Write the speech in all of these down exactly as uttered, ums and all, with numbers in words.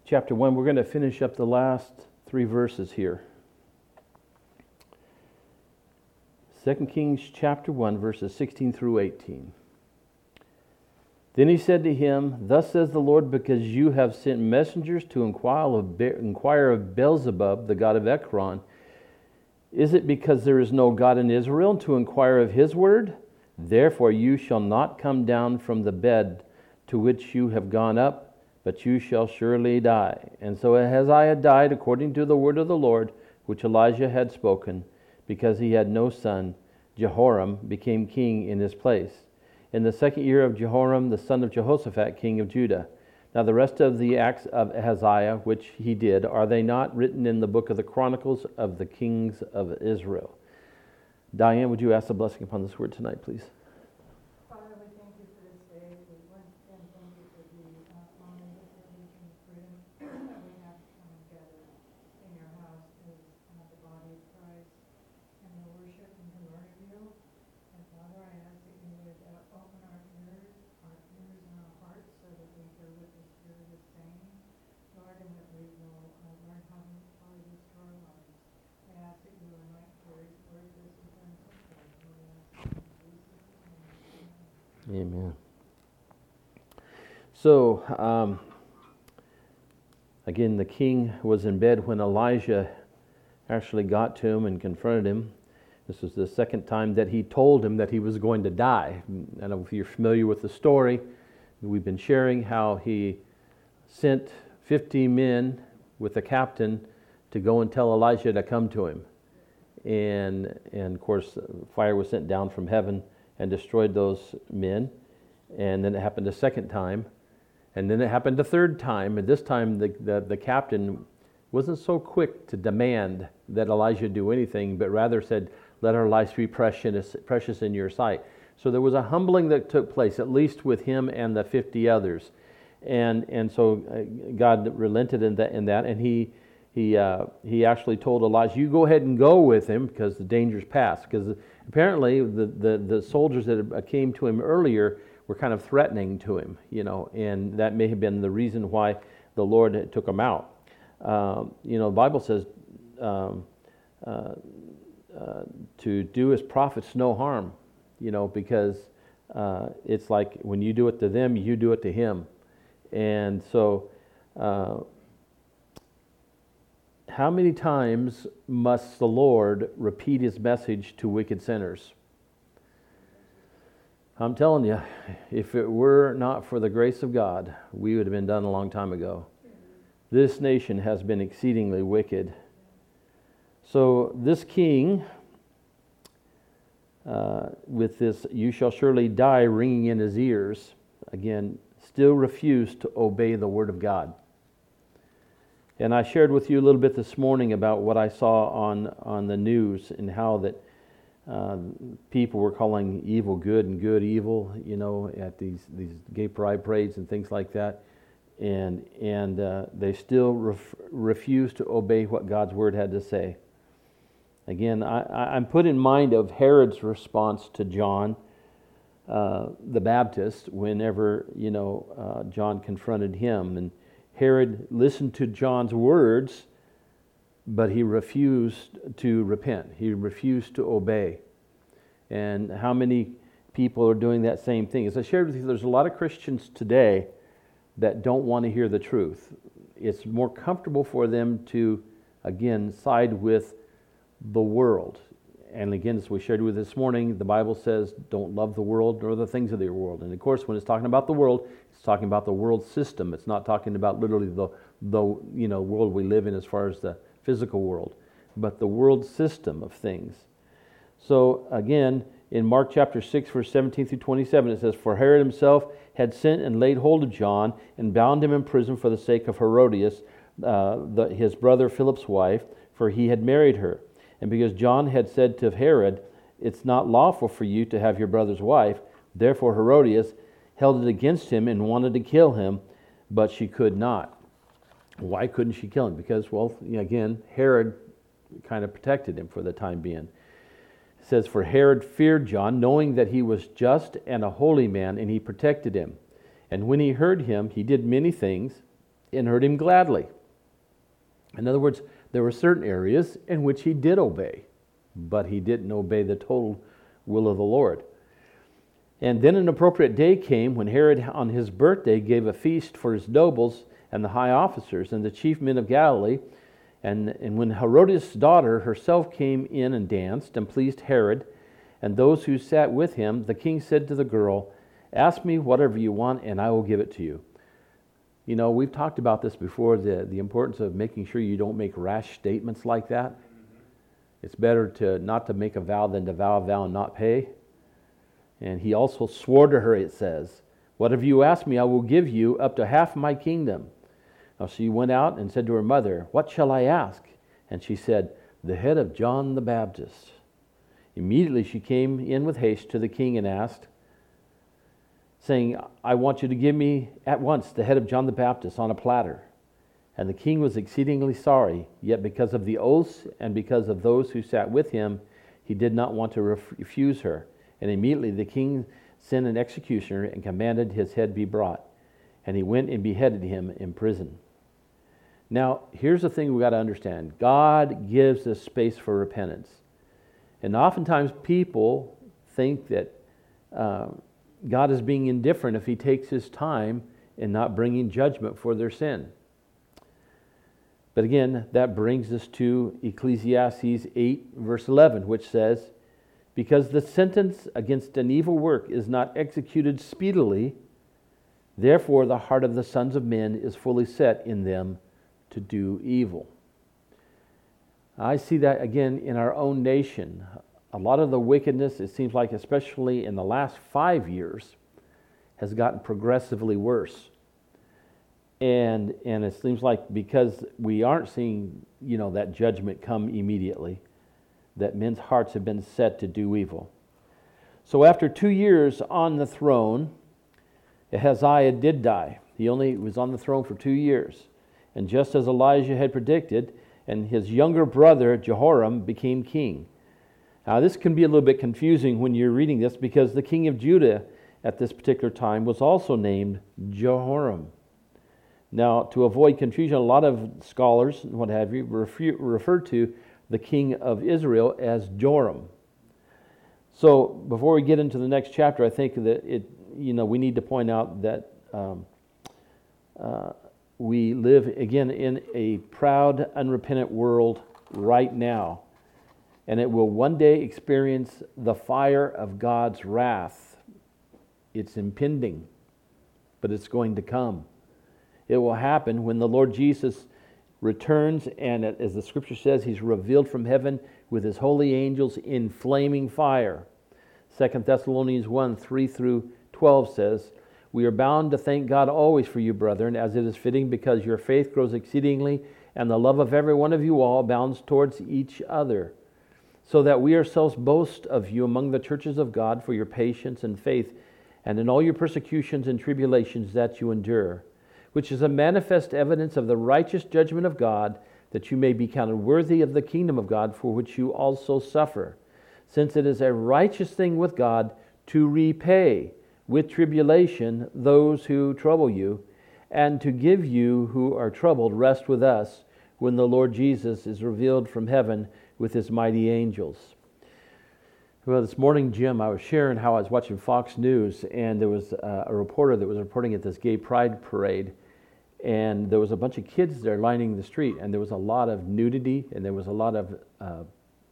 chapter one. We're going to finish up the last three verses here. Second Kings chapter one, verses sixteen through eighteen. Then he said to him, Thus says the Lord, because you have sent messengers to inquire of, Be- inquire of Beelzebub, the god of Ekron, is it because there is no God in Israel to inquire of his word? Therefore you shall not come down from the bed to which you have gone up, but you shall surely die. And so Ahaziah died according to the word of the Lord, which Elijah had spoken, because he had no son. Jehoram became king in his place. In the second year of Jehoram, the son of Jehoshaphat, king of Judah. Now the rest of the acts of Ahaziah, which he did, are they not written in the book of the Chronicles of the kings of Israel? Diane, would you ask a blessing upon this word tonight, please? Father, we thank you for this day. We once again thank you for the uh, honor, the privilege, and the freedom that we have to come together in your house as uh, the body of Christ and to worship and to learn of you. And Father, I ask that you would uh, open our ears, our ears and our hearts so that we hear what the Spirit is saying, Lord, and that we will uh, learn how to apply this to our lives. I ask that you anoint Terry's words as he brings us forth. We ask in Jesus' name. Amen. So, um, again, the king was in bed when Elijah actually got to him and confronted him. This was the second time that he told him that he was going to die. I don't know if you're familiar with the story. We've been sharing how he sent fifty men with the captain to go and tell Elijah to come to him. And, and of course, fire was sent down from heaven and destroyed those men. And then it happened a second time. And then it happened a third time. And this time the, the, the captain wasn't so quick to demand that Elijah do anything, but rather said, let our lives be precious, precious in your sight. So there was a humbling that took place, at least with him and the fifty others. And and so uh, God relented in that, in that and he he uh, he actually told Elijah, you go ahead and go with him because the danger's past. Because apparently the, the, the soldiers that came to him earlier were kind of threatening to him, you know, and that may have been the reason why the Lord took him out. Um, you know, the Bible says um, uh, uh, to do his prophets no harm, you know, because uh, it's like when you do it to them, you do it to him. And so, uh, how many times must the Lord repeat his message to wicked sinners? I'm telling you, if it were not for the grace of God, we would have been done a long time ago. This nation has been exceedingly wicked. So this king, uh, with this "you shall surely die" ringing in his ears, again, still refused to obey the word of God. And I shared with you a little bit this morning about what I saw on, on the news and how that uh, people were calling evil good and good evil, you know, at these, these gay pride parades and things like that. And and uh, they still ref, refuse to obey what God's word had to say. Again, I, I'm put in mind of Herod's response to John uh, the Baptist whenever, you know, uh, John confronted him. And Herod listened to John's words, but he refused to repent. He refused to obey. And how many people are doing that same thing? As I shared with you, there's a lot of Christians today that don't want to hear the truth. It's more comfortable for them to, again, side with the world. And again, as we shared with you this morning, the Bible says, don't love the world nor the things of the world. And of course, when it's talking about the world, it's talking about the world system. It's not talking about literally the, the you know, world we live in as far as the physical world, but the world system of things. So again, in Mark chapter six, verse seventeen through twenty-seven, it says, For Herod himself had sent and laid hold of John and bound him in prison for the sake of Herodias, uh, the, his brother Philip's wife, for he had married her. And because John had said to Herod, it's not lawful for you to have your brother's wife, therefore Herodias held it against him and wanted to kill him, but she could not. Why couldn't she kill him? Because, well, again, Herod kind of protected him for the time being. It says, For Herod feared John, knowing that he was just and a holy man, and he protected him. And when he heard him, he did many things. and heard him gladly. In other words, there were certain areas in which he did obey, but he didn't obey the total will of the Lord. And then an appropriate day came when Herod on his birthday gave a feast for his nobles and the high officers and the chief men of Galilee. And, and when Herodias' daughter herself came in and danced and pleased Herod and those who sat with him, the king said to the girl, "Ask me whatever you want and I will give it to you." You know, we've talked about this before, the, the importance of making sure you don't make rash statements like that. It's better to not to make a vow than to vow a vow and not pay. And he also swore to her, it says, "Whatever you ask me, I will give you up to half my kingdom." Now she went out and said to her mother, "What shall I ask?" And she said, "The head of John the Baptist." Immediately she came in with haste to the king and asked, saying, "I want you to give me at once the head of John the Baptist on a platter." And the king was exceedingly sorry, yet because of the oaths and because of those who sat with him, he did not want to refuse her. And immediately the king sent an executioner and commanded his head be brought. And he went and beheaded him in prison. Now, here's the thing we got to understand. God gives us space for repentance. And oftentimes people think that uh, God is being indifferent if he takes his time in not bringing judgment for their sin. But again, that brings us to Ecclesiastes eight, verse eleven, which says, "Because the sentence against an evil work is not executed speedily, therefore the heart of the sons of men is fully set in them to do evil." I see that again in our own nation. A lot of the wickedness, it seems like, especially in the last five years, has gotten progressively worse. And and it seems like because we aren't seeing, you know, that judgment come immediately, that men's hearts have been set to do evil. So after two years on the throne, Ahaziah did die. He only was on the throne for two years. And just as Elijah had predicted, and his younger brother Jehoram became king. Now this can be a little bit confusing when you're reading this, because the king of Judah at this particular time was also named Jehoram. Now, to avoid confusion, a lot of scholars, what have you, refer, refer to the king of Israel as Joram. So, before we get into the next chapter, I think that it, you know, we need to point out that um, uh, we live again in a proud, unrepentant world right now, and it will one day experience the fire of God's wrath. It's impending, but it's going to come. It will happen when the Lord Jesus returns, and as the scripture says, he's revealed from heaven with his holy angels in flaming fire. Second Thessalonians one, three through twelve says, "We are bound to thank God always for you, brethren, as it is fitting, because your faith grows exceedingly, and the love of every one of you all abounds towards each other, so that we ourselves boast of you among the churches of God for your patience and faith, and in all your persecutions and tribulations that you endure, which is a manifest evidence of the righteous judgment of God, that you may be counted worthy of the kingdom of God, for which you also suffer. Since it is a righteous thing with God to repay with tribulation those who trouble you, and to give you who are troubled rest with us, when the Lord Jesus is revealed from heaven with his mighty angels." Well, this morning, Jim, I was sharing how I was watching Fox News, and there was uh, a reporter that was reporting at this gay pride parade, and there was a bunch of kids there lining the street, and there was a lot of nudity, and there was a lot of uh,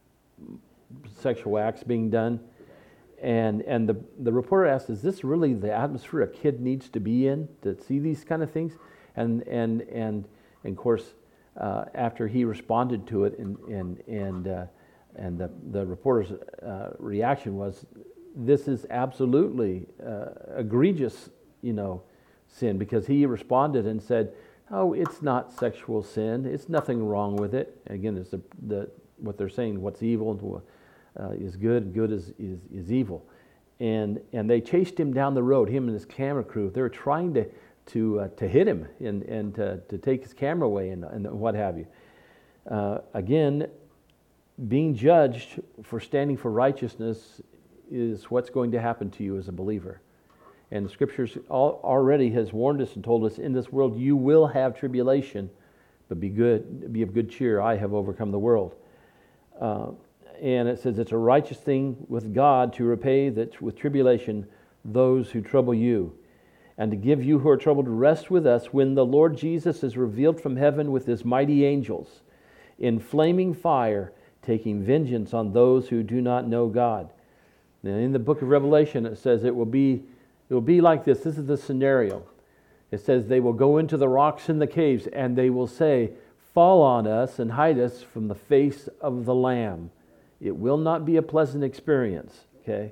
sexual acts being done. And and the, the reporter asked, "Is this really the atmosphere a kid needs to be in to see these kind of things?" And and and, and of course, uh, after he responded to it, and and and uh, and the the reporter's uh, reaction was, "This is absolutely uh, egregious, you know, sin," because he responded and said, "Oh, it's not sexual sin. It's nothing wrong with it." And again, it's the, the what they're saying. What's evil uh, is good. Good is, is is evil. And and they chased him down the road. Him and his camera crew. They were trying to to uh, to hit him and and to, to take his camera away and and what have you. Uh, again, being judged for standing for righteousness is what's going to happen to you as a believer. And the Scriptures all, already has warned us and told us, in this world you will have tribulation, but be good, be of good cheer. I have overcome the world. Uh, and it says it's a righteous thing with God to repay that with tribulation those who trouble you, and to give you who are troubled rest with us when the Lord Jesus is revealed from heaven with his mighty angels in flaming fire, taking vengeance on those who do not know God. Now, in the book of Revelation, it says it will be it will be like this. This is the scenario. It says they will go into the rocks in the caves, and they will say, "Fall on us and hide us from the face of the Lamb." It will not be a pleasant experience. Okay.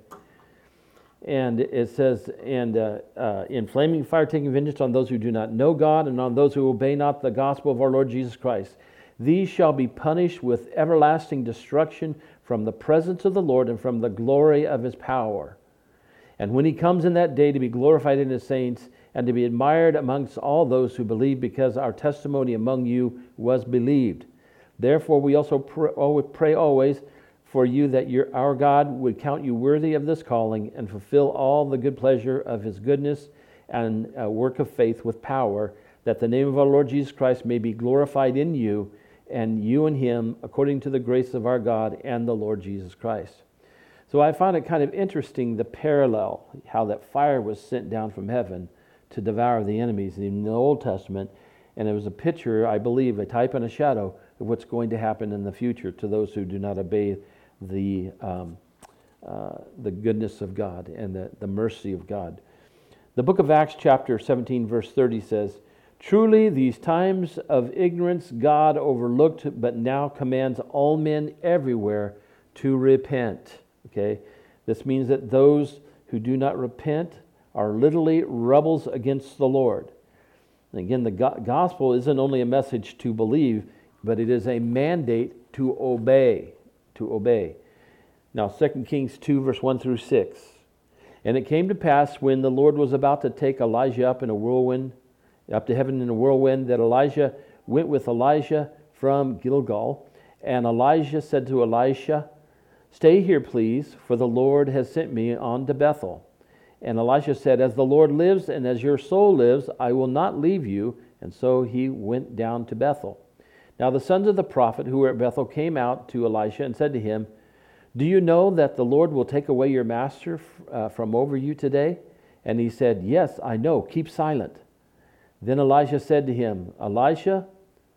And it says, and uh, uh, in flaming fire taking vengeance on those who do not know God and on those who obey not the gospel of our Lord Jesus Christ. These shall be punished with everlasting destruction from the presence of the Lord and from the glory of his power. And when he comes in that day to be glorified in his saints and to be admired amongst all those who believe, because our testimony among you was believed. Therefore we also pray always for you that your, our God would count you worthy of this calling and fulfill all the good pleasure of his goodness and uh, work of faith with power, that the name of our Lord Jesus Christ may be glorified in you, and you in him, according to the grace of our God and the Lord Jesus Christ. So I found it kind of interesting, the parallel, how that fire was sent down from heaven to devour the enemies in the Old Testament, and it was a picture, I believe, a type and a shadow of what's going to happen in the future to those who do not obey the um, uh, the goodness of God and the, the mercy of God. The book of Acts chapter seventeen verse thirty says, "Truly these times of ignorance God overlooked, but now commands all men everywhere to repent." Okay, this means that those who do not repent are literally rebels against the Lord. And again, the go- gospel isn't only a message to believe, but it is a mandate to obey. To obey. Now, Second Kings two, verse one through six. "And it came to pass when the Lord was about to take Elijah up in a whirlwind, up to heaven in a whirlwind, that Elijah went with Elijah from Gilgal. And Elijah said to Elisha, 'Stay here, please, for the Lord has sent me on to Bethel.' And Elisha said, 'As the Lord lives and as your soul lives, I will not leave you.' And so he went down to Bethel. Now the sons of the prophet who were at Bethel came out to Elisha and said to him, 'Do you know that the Lord will take away your master uh, from over you today?' And he said, 'Yes, I know. Keep silent.' Then Elisha said to him, 'Elisha,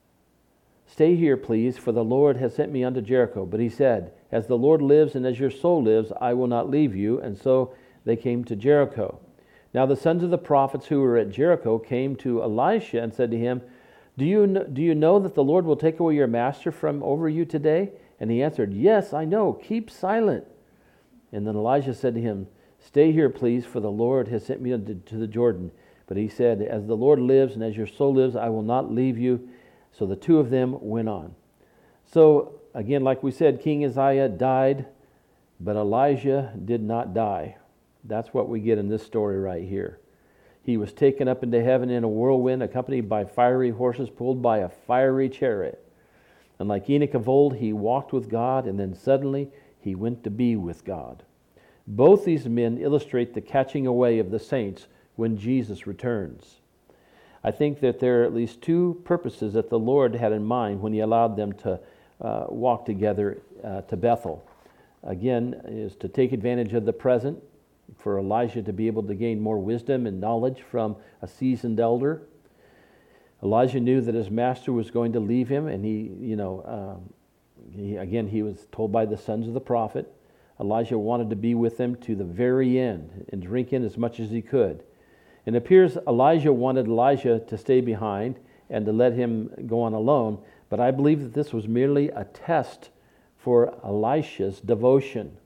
stay here, please, for the Lord has sent me unto Jericho.' But he said, 'As the Lord lives and as your soul lives, I will not leave you.' And so they came to Jericho. Now the sons of the prophets who were at Jericho came to Elisha and said to him, Do you, know, do you know that the Lord will take away your master from over you today?' And he answered, 'Yes, I know. Keep silent.' And then Elijah said to him, 'Stay here, please, for the Lord has sent me to the Jordan.' But he said, 'As the Lord lives and as your soul lives, I will not leave you.' So the two of them went on." So, again, like we said, King Uzziah died, but Elijah did not die. That's what we get in this story right here. He was taken up into heaven in a whirlwind, accompanied by fiery horses pulled by a fiery chariot. And like Enoch of old, he walked with God, and then suddenly he went to be with God. Both these men illustrate the catching away of the saints when Jesus returns. I think that there are at least two purposes that the Lord had in mind when he allowed them to uh, walk together uh, to Bethel. Again, is to take advantage of the present, for Elijah to be able to gain more wisdom and knowledge from a seasoned elder. Elijah knew that his master was going to leave him, and he, you know, um, he, again, he was told by the sons of the prophet. Elijah wanted to be with them to the very end and drink in as much as he could. And it appears Elijah wanted Elijah to stay behind and to let him go on alone, but I believe that this was merely a test for Elisha's devotion.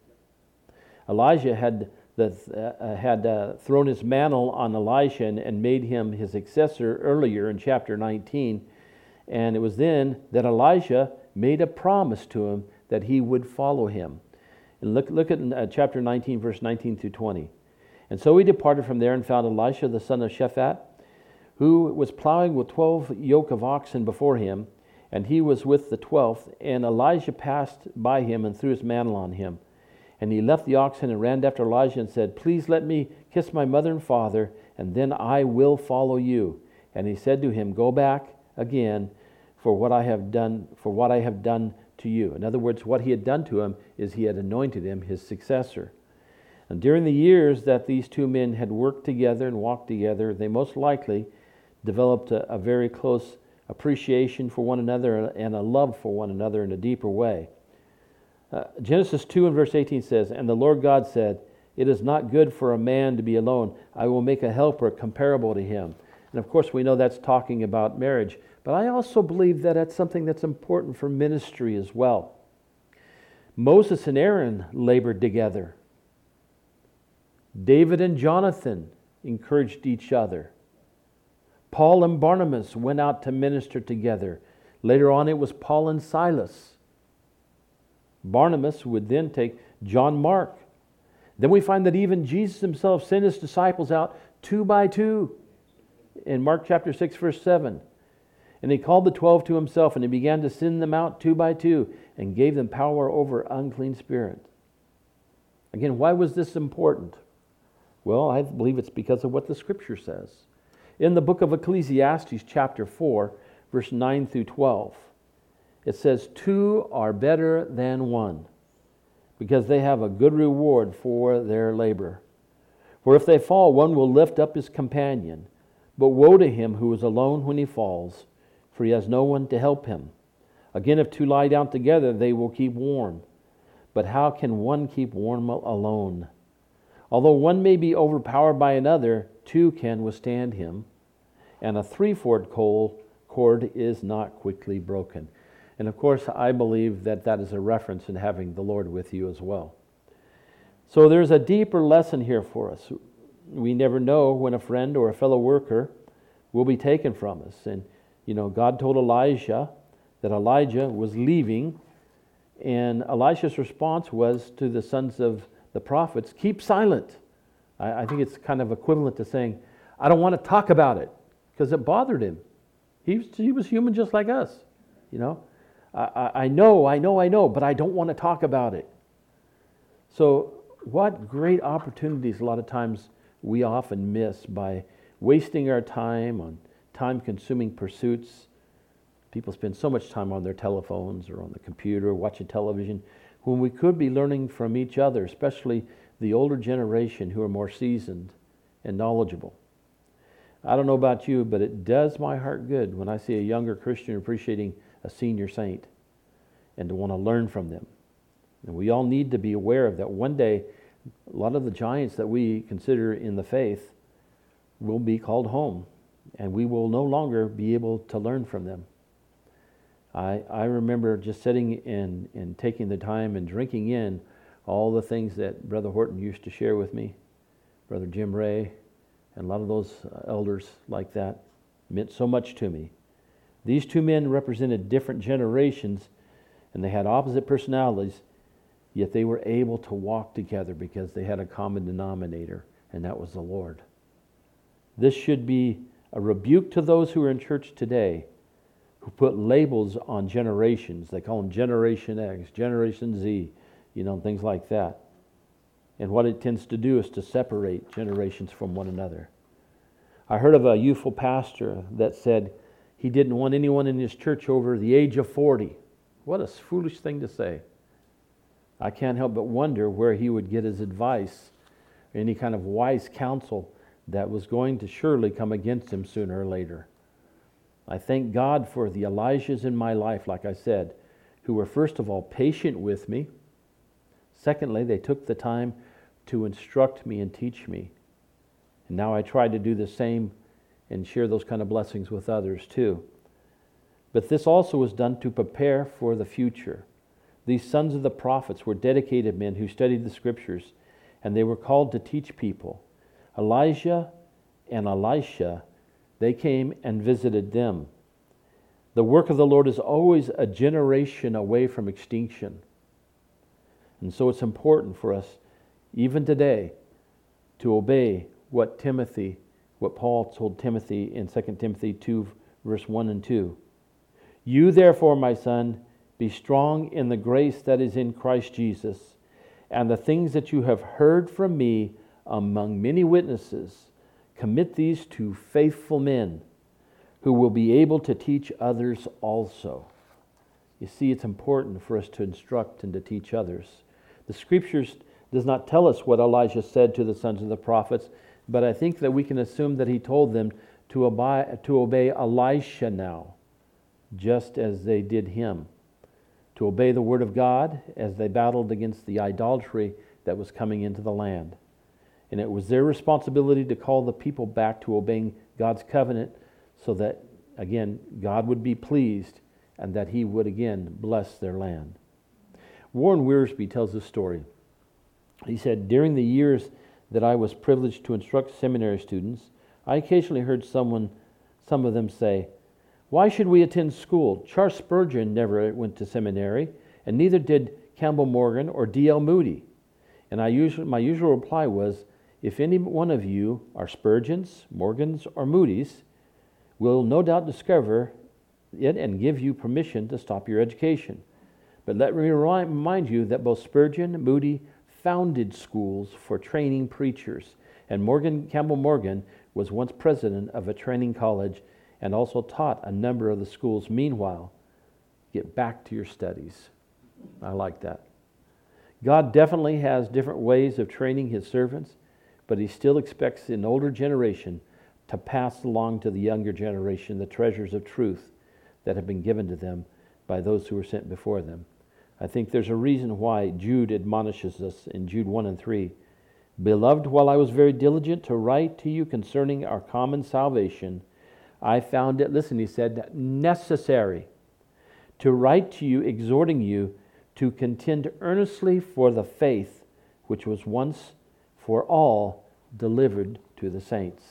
Elijah had that uh, had uh, thrown his mantle on Elisha and, and made him his successor earlier in chapter nineteen. And it was then that Elijah made a promise to him that he would follow him. And look, look at uh, chapter nineteen, verse nineteen through twenty. "And so he departed from there and found Elisha the son of Shaphat, who was plowing with twelve yoke of oxen before him, and he was with the twelfth. And Elijah passed by him and threw his mantle on him. And he left the oxen and ran after Elijah and said, Please let me kiss my mother and father, and then I will follow you. And he said to him, Go back again, for what I have done, for what I have done to you. In other words, what he had done to him is he had anointed him his successor. And during the years that these two men had worked together and walked together, they most likely developed a, a very close appreciation for one another and a love for one another in a deeper way. Uh, Genesis two and verse eighteen says, And the Lord God said, It is not good for a man to be alone. I will make a helper comparable to him. And of course we know that's talking about marriage. But I also believe that that's something that's important for ministry as well. Moses and Aaron labored together. David and Jonathan encouraged each other. Paul and Barnabas went out to minister together. Later on it was Paul and Silas. Barnabas would then take John Mark. Then we find that even Jesus himself sent his disciples out two by two in Mark chapter six verse seven. And he called the twelve to himself, and he began to send them out two by two and gave them power over unclean spirits. Again, why was this important? Well, I believe it's because of what the Scripture says. In the book of Ecclesiastes chapter four, verse nine through twelve, it says, Two are better than one, because they have a good reward for their labor. For if they fall, one will lift up his companion. But woe to him who is alone when he falls, for he has no one to help him. Again, if two lie down together, they will keep warm. But how can one keep warm alone? Although one may be overpowered by another, two can withstand him. And a three-fold cord is not quickly broken. And of course, I believe that that is a reference in having the Lord with you as well. So there's a deeper lesson here for us. We never know when a friend or a fellow worker will be taken from us. And, you know, God told Elijah that Elijah was leaving, and Elisha's response was to the sons of the prophets, keep silent. I, I think it's kind of equivalent to saying, I don't want to talk about it, because it bothered him. He was, he was human just like us, you know. I, I know, I know, I know, but I don't want to talk about it. So what great opportunities a lot of times we often miss by wasting our time on time-consuming pursuits. People spend so much time on their telephones or on the computer, watching television, when we could be learning from each other, especially the older generation who are more seasoned and knowledgeable. I don't know about you, but it does my heart good when I see a younger Christian appreciating a senior saint and to want to learn from them. And we all need to be aware of that. One day, a lot of the giants that we consider in the faith will be called home, and we will no longer be able to learn from them. I, I remember just sitting and, and taking the time and drinking in all the things that Brother Horton used to share with me, Brother Jim Ray, and a lot of those elders like that meant so much to me. These two men represented different generations, and they had opposite personalities, yet they were able to walk together because they had a common denominator, and that was the Lord. This should be a rebuke to those who are in church today who put labels on generations. They call them Generation X, Generation Z, you know, things like that. And what it tends to do is to separate generations from one another. I heard of a youthful pastor that said he didn't want anyone in his church over the age of forty. What a foolish thing to say. I can't help but wonder where he would get his advice, any kind of wise counsel that was going to surely come against him sooner or later. I thank God for the Elijahs in my life, like I said, who were first of all patient with me. Secondly, they took the time to instruct me and teach me. And now I try to do the same and share those kind of blessings with others too. But this also was done to prepare for the future. These sons of the prophets were dedicated men who studied the Scriptures, and they were called to teach people. Elijah and Elisha, they came and visited them. The work of the Lord is always a generation away from extinction. And so it's important for us, even today, to obey what Timothy, what Paul told Timothy in Second Timothy two, verse one and two. You therefore, my son, be strong in the grace that is in Christ Jesus. and the things that you have heard from me among many witnesses, commit these to faithful men who will be able to teach others also. You see, it's important for us to instruct and to teach others. The Scriptures does not tell us what Elijah said to the sons of the prophets, but I think that we can assume that he told them to obey, to obey Elisha now, just as they did him, to obey the word of God as they battled against the idolatry that was coming into the land. And it was their responsibility to call the people back to obeying God's covenant so that, again, God would be pleased and that he would again bless their land. Warren Wiersbe tells this story. He said, during the years that I was privileged to instruct seminary students, I occasionally heard someone, some of them say, "Why should we attend school? Charles Spurgeon never went to seminary, and neither did Campbell Morgan or D L Moody." And I usually, my usual reply was, if any one of you are Spurgeons, Morgans, or Moody's, will no doubt discover it and give you permission to stop your education. But let me remind you that both Spurgeon and Moody founded schools for training preachers, and Morgan Campbell Morgan was once president of a training college and also taught a number of the schools. Meanwhile, get back to your studies. I like that. God definitely has different ways of training his servants, but he still expects an older generation to pass along to the younger generation the treasures of truth that have been given to them by those who were sent before them. I think there's a reason why Jude admonishes us in Jude one and three. Beloved, while I was very diligent to write to you concerning our common salvation, I found it, listen, he said, necessary to write to you, exhorting you to contend earnestly for the faith which was once for all delivered to the saints.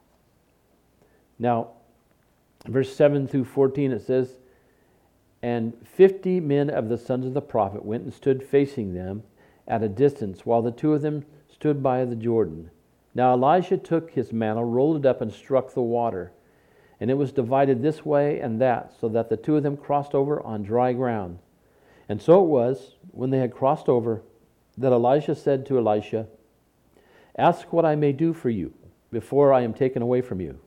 Now, verse seven through fourteen, it says, and fifty men of the sons of the prophet went and stood facing them at a distance, while the two of them stood by the Jordan. Now Elijah took his mantle, rolled it up, and struck the water. And it was divided this way and that, so that the two of them crossed over on dry ground. And so it was, when they had crossed over, that Elijah said to Elisha, ask what I may do for you before I am taken away from you.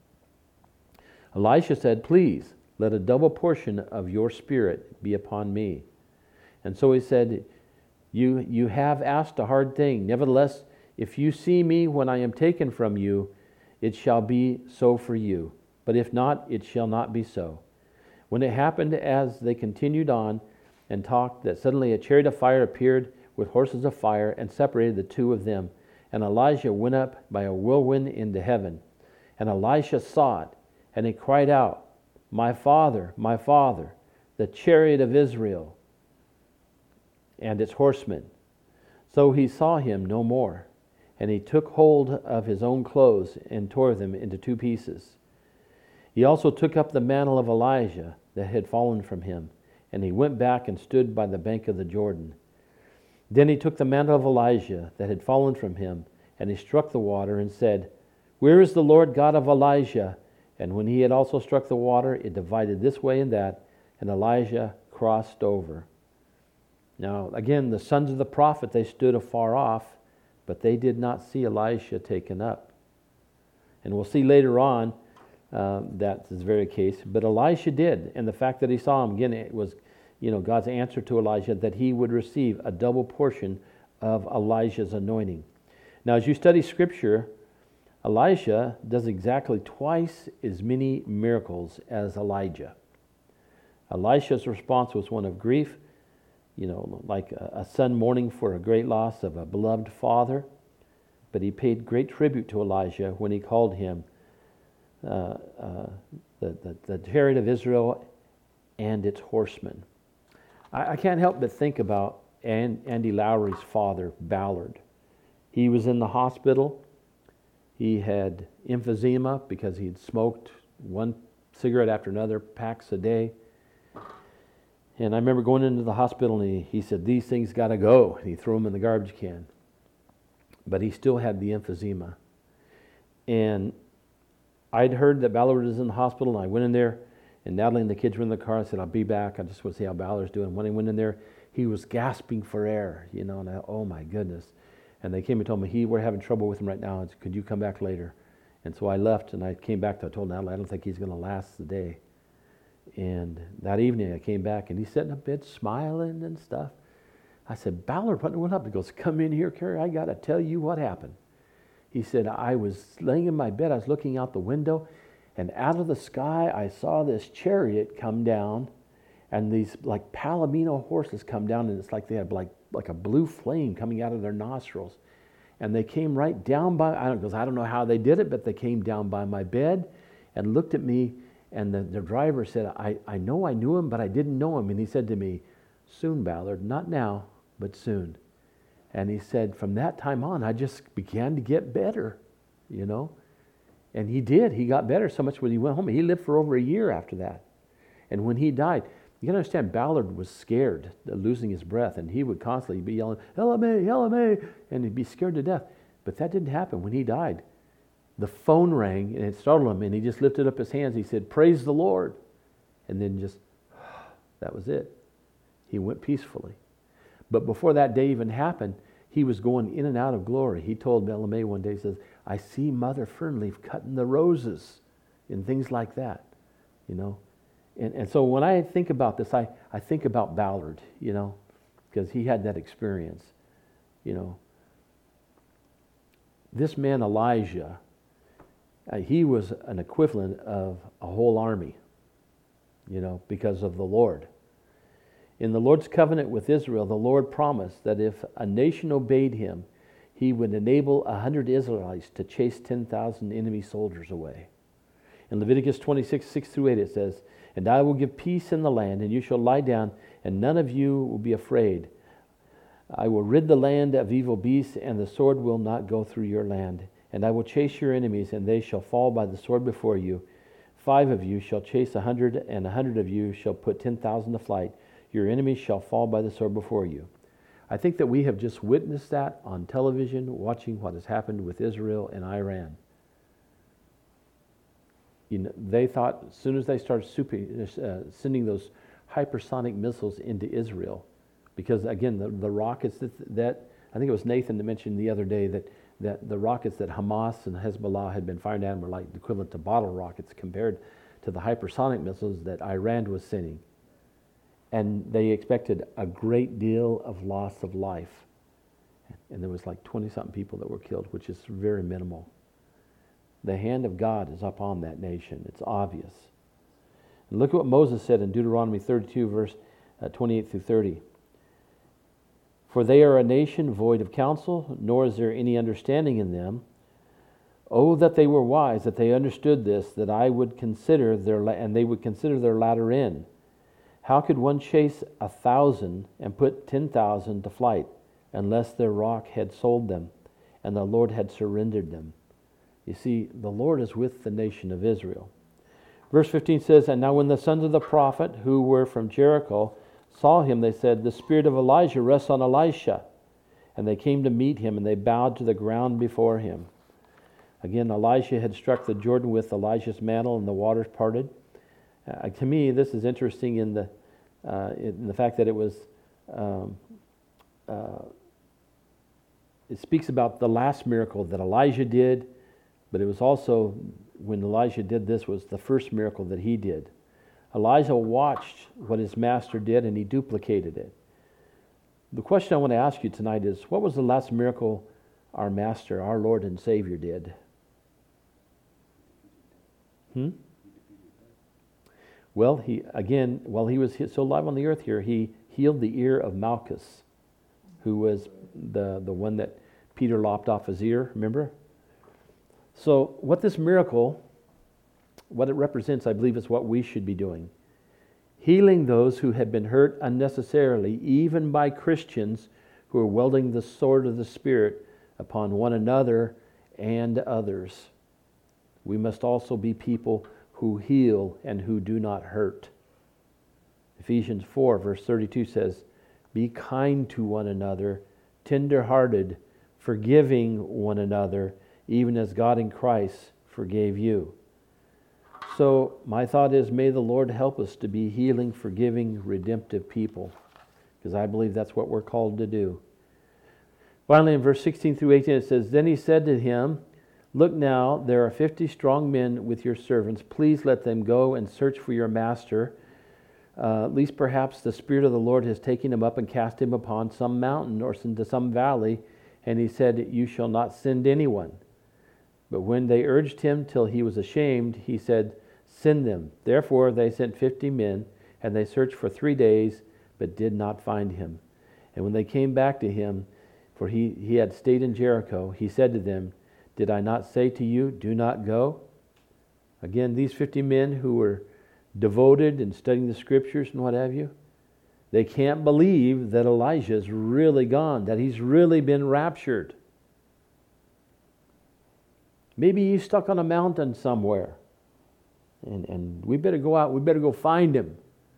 Elisha said, please, let a double portion of your spirit be upon me. And so he said, you, you have asked a hard thing. Nevertheless, if you see me when I am taken from you, it shall be so for you. But if not, it shall not be so. When it happened as they continued on and talked, that suddenly a chariot of fire appeared with horses of fire and separated the two of them. And Elijah went up by a whirlwind into heaven. And Elisha saw it, and he cried out, my father, my father, the chariot of Israel and its horsemen. So he saw him no more, and he took hold of his own clothes and tore them into two pieces. He also took up the mantle of Elijah that had fallen from him, and he went back and stood by the bank of the Jordan. Then he took the mantle of Elijah that had fallen from him, and he struck the water and said, where is the Lord God of Elijah? And when he had also struck the water, it divided this way and that, and Elijah crossed over. Now, again, the sons of the prophet, they stood afar off, but they did not see Elisha taken up. And we'll see later on uh, that's the very case. But Elisha did, and the fact that he saw him, again, it was, you know, God's answer to Elijah that he would receive a double portion of Elijah's anointing. Now, as you study Scripture, Elisha does exactly twice as many miracles as Elijah. Elisha's response was one of grief, you know, like a, a son mourning for a great loss of a beloved father. But he paid great tribute to Elijah when he called him uh, uh, the, the, the chariot of Israel and its horsemen. I, I can't help but think about An, Andy Lowry's father, Ballard. He was in the hospital. He had emphysema because he'd smoked one cigarette after another, packs a day. And I remember going into the hospital and he, he said, these things got to go. And he threw them in the garbage can. But he still had the emphysema. And I'd heard that Ballard was in the hospital, and I went in there, and Natalie and the kids were in the car. I said, I'll be back. I just want to see how Ballard's doing. When I went in there, he was gasping for air, you know, and I, oh my goodness. And they came and told me, he, we're having trouble with him right now. Could you come back later? And so I left, and I came back. To, I told Natalie, I don't think he's going to last the day. And that evening I came back, and he's sitting in bed smiling and stuff. I said, Ballard, what went up? He goes, come in here, Kerry. I got to tell you what happened. He said, I was laying in my bed. I was looking out the window, and out of the sky I saw this chariot come down, and these like Palomino horses come down, and it's like they had like like a blue flame coming out of their nostrils. And they came right down by, I don't, because I don't know how they did it, but they came down by my bed and looked at me, and the, the driver said, I, I know I knew him, but I didn't know him. And he said to me, soon, Ballard, not now, but soon. And he said, from that time on, I just began to get better, you know. And he did. He got better so much when he went home. He lived for over a year after that. And when he died, you can understand, Ballard was scared, losing his breath, and he would constantly be yelling, L M A, L M A, and he'd be scared to death. But that didn't happen. When he died, the phone rang, and it startled him, and he just lifted up his hands. He said, praise the Lord. And then just, that was it. He went peacefully. But before that day even happened, he was going in and out of glory. He told L M A one day, he says, I see Mother Fernleaf cutting the roses and things like that, you know. And, and so when I think about this, I, I think about Ballard, you know, because he had that experience, you know. This man, Elijah, uh, he was an equivalent of a whole army, you know, because of the Lord. In the Lord's covenant with Israel, the Lord promised that if a nation obeyed him, he would enable a hundred Israelites to chase ten thousand enemy soldiers away. In Leviticus twenty-six, six through eight, it says, and I will give peace in the land, and you shall lie down, and none of you will be afraid. I will rid the land of evil beasts, and the sword will not go through your land. And I will chase your enemies, and they shall fall by the sword before you. Five of you shall chase a hundred, and a hundred of you shall put ten thousand to flight. Your enemies shall fall by the sword before you. I think that we have just witnessed that on television, watching what has happened with Israel and Iran. You know, they thought as soon as they started super, uh, sending those hypersonic missiles into Israel, because again, the, the rockets that, that, I think it was Nathan that mentioned the other day that, that the rockets that Hamas and Hezbollah had been firing at were like the equivalent to bottle rockets compared to the hypersonic missiles that Iran was sending. And they expected a great deal of loss of life. And there was like twenty-something people that were killed, which is very minimal. The hand of God is upon that nation. It's obvious. And look at what Moses said in Deuteronomy thirty-two, verse uh, twenty-eight through thirty. For they are a nation void of counsel, nor is there any understanding in them. Oh, that they were wise, that they understood this, that I would consider their, la- and they would consider their latter end. How could one chase a thousand and put ten thousand to flight, unless their rock had sold them, and the Lord had surrendered them? You see, the Lord is with the nation of Israel. Verse fifteen says, and now when the sons of the prophet who were from Jericho saw him, they said, the spirit of Elijah rests on Elisha. And they came to meet him, and they bowed to the ground before him. Again, Elisha had struck the Jordan with Elijah's mantle, and the waters parted. Uh, to me, this is interesting in the uh, in the fact that it was, um, uh, it speaks about the last miracle that Elijah did, but it was also, when Elijah did this, was the first miracle that he did. Elijah watched what his master did, and he duplicated it. The question I want to ask you tonight is, what was the last miracle our master, our Lord and Savior did? Hmm? Well, he again, while he was still alive on the earth here, he healed the ear of Malchus, who was the, the one that Peter lopped off his ear, remember? So what this miracle, what it represents, I believe, is what we should be doing. Healing those who had been hurt unnecessarily, even by Christians who are wielding the sword of the Spirit upon one another and others. We must also be people who heal and who do not hurt. Ephesians four, verse thirty-two says, be kind to one another, tender-hearted, forgiving one another, even as God in Christ forgave you. So my thought is, may the Lord help us to be healing, forgiving, redemptive people. because I believe that's what we're called to do. Finally, in verse sixteen through eighteen, it says, Then he said to him, Look now, there are fifty strong men with your servants. Please let them go and search for your master. Uh, at least perhaps the Spirit of the Lord has taken him up and cast him upon some mountain or into some valley. And he said, You shall not send anyone. But when they urged him till he was ashamed, he said, Send them. Therefore they sent fifty men, and they searched for three days, but did not find him. And when they came back to him, for he, he had stayed in Jericho, he said to them, Did I not say to you, do not go? Again, these fifty men who were devoted and studying the scriptures and what have you, they can't believe that Elijah's really gone, that he's really been raptured. Maybe he's stuck on a mountain somewhere. And, and we better go out, we better go find him.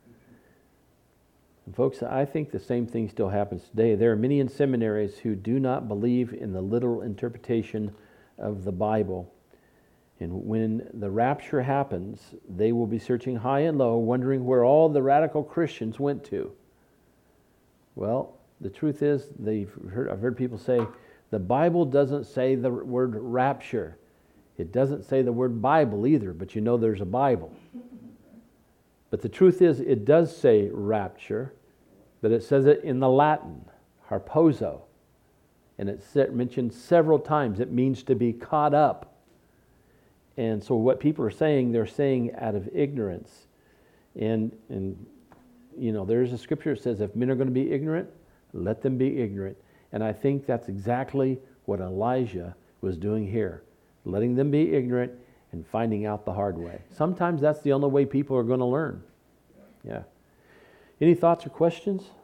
And folks, I think the same thing still happens today. There are many in seminaries who do not believe in the literal interpretation of the Bible. And when the rapture happens, they will be searching high and low, wondering where all the radical Christians went to. Well, the truth is, they've heard, I've heard people say, the Bible doesn't say the word rapture. It doesn't say the word Bible either, but you know there's a Bible. But the truth is, it does say rapture, but it says it in the Latin, harpozo. And it's mentioned several times. It means to be caught up. And so what people are saying, they're saying out of ignorance. And, and you know, there's a scripture that says, if men are going to be ignorant, let them be ignorant. And I think that's exactly what Elijah was doing here. Letting them be ignorant and finding out the hard way. Sometimes that's the only way people are going to learn. Yeah. Any thoughts or questions?